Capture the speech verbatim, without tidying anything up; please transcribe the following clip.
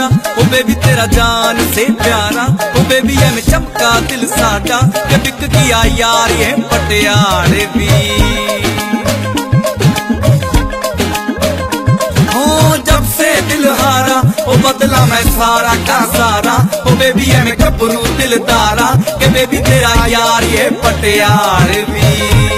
ओ baby तेरा जान से प्यारा, ओ बेबी है में चमका दिल साडा, के बिक गया यार ये पटियाले भी। हो जब से दिल हारा, ओ बदला मैं सारा का सारा, ओ बेबी है में कपरू दिल दारा, के बेबी तेरा यार ये पटियाले भी।